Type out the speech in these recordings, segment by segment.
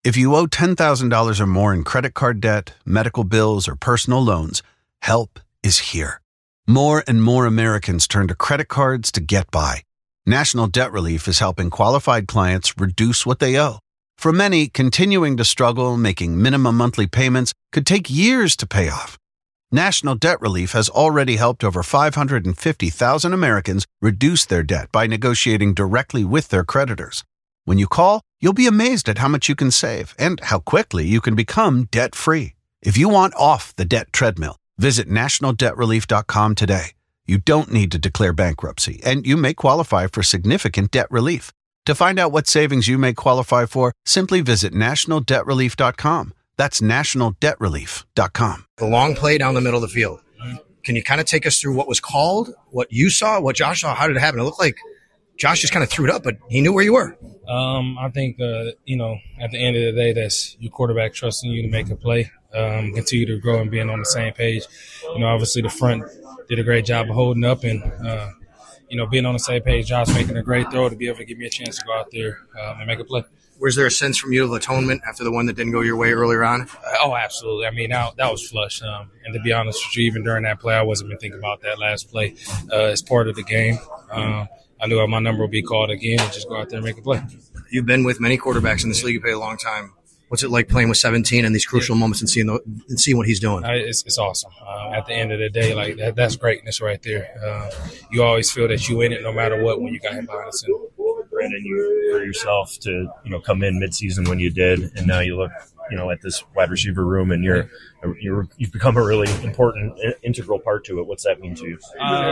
If you owe $10,000 or more in credit card debt, medical bills, or personal loans, help is here. More and more Americans turn to credit cards to get by. National Debt Relief is helping qualified clients reduce what they owe. For many, continuing to struggle making minimum monthly payments could take years to pay off. National Debt Relief has already helped over 550,000 Americans reduce their debt by negotiating directly with their creditors. When you call, you'll be amazed at how much you can save and how quickly you can become debt-free. If you want off the debt treadmill, visit nationaldebtrelief.com today. You don't need to declare bankruptcy, and you may qualify for significant debt relief. To find out what savings you may qualify for, simply visit nationaldebtrelief.com. That's nationaldebtrelief.com. The long play down the middle of the field. Can you kind of take us through what was called, what you saw, what Josh saw? How did it happen? It looked like Josh just kind of threw it up, but he knew where you were. I think, at the end of the day, that's your quarterback trusting you to make a play, continue to grow and being on the same page. Obviously the front did a great job of holding up and, being on the same page. Josh making a great throw to be able to give me a chance to go out there and make a play. Was there a sense from you of atonement after the one that didn't go your way earlier on? Oh, absolutely. I mean, that was flush. And to be honest with you, even during that play, I wasn't even thinking about that last play. It's part of the game. I knew my number would be called again and just go out there and make a play. You've been with many quarterbacks in this league. You've played a long time. What's it like playing with 17 in these crucial moments and seeing what he's doing? It's awesome. At the end of the day, that's greatness right there. You always feel that you in it no matter what when you got him behind the center. Brandon, you for yourself to come in midseason when you did, and now you look at this wide receiver room, and you've become a really important integral part to it. What's that mean to you?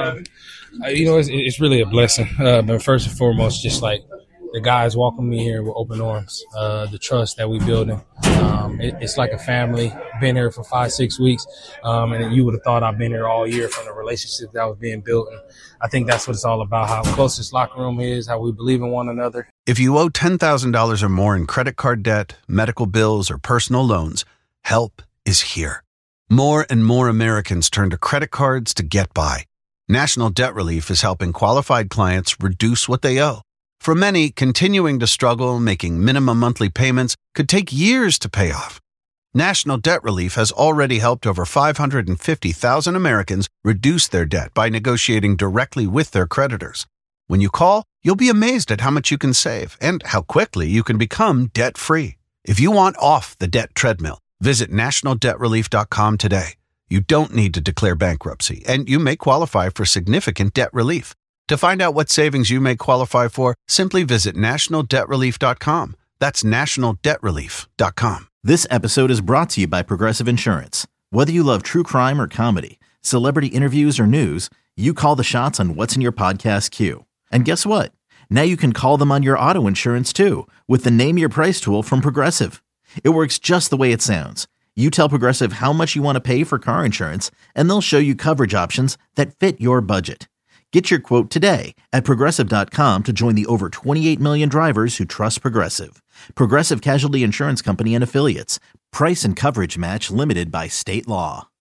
It's really a blessing. But first and foremost, just like the guys welcome me here with open arms, the trust that we building. It's like a family. Been here for 5-6 weeks, and you would have thought I've been here all year from the relationship that was being built. And I think that's what it's all about, how close this locker room is, how we believe in one another. If you owe $10,000 or more in credit card debt, medical bills, or personal loans, help is here. More and more Americans turn to credit cards to get by. National Debt Relief is helping qualified clients reduce what they owe. For many, continuing to struggle making minimum monthly payments could take years to pay off. National Debt Relief has already helped over 550,000 Americans reduce their debt by negotiating directly with their creditors. When you call, you'll be amazed at how much you can save and how quickly you can become debt-free. If you want off the debt treadmill, visit nationaldebtrelief.com today. You don't need to declare bankruptcy, and you may qualify for significant debt relief. To find out what savings you may qualify for, simply visit nationaldebtrelief.com. That's nationaldebtrelief.com. This episode is brought to you by Progressive Insurance. Whether you love true crime or comedy, celebrity interviews or news, you call the shots on what's in your podcast queue. And guess what? Now you can call them on your auto insurance too with the Name Your Price tool from Progressive. It works just the way it sounds. You tell Progressive how much you want to pay for car insurance, and they'll show you coverage options that fit your budget. Get your quote today at Progressive.com to join the over 28 million drivers who trust Progressive. Progressive Casualty Insurance Company and Affiliates. Price and coverage match limited by state law.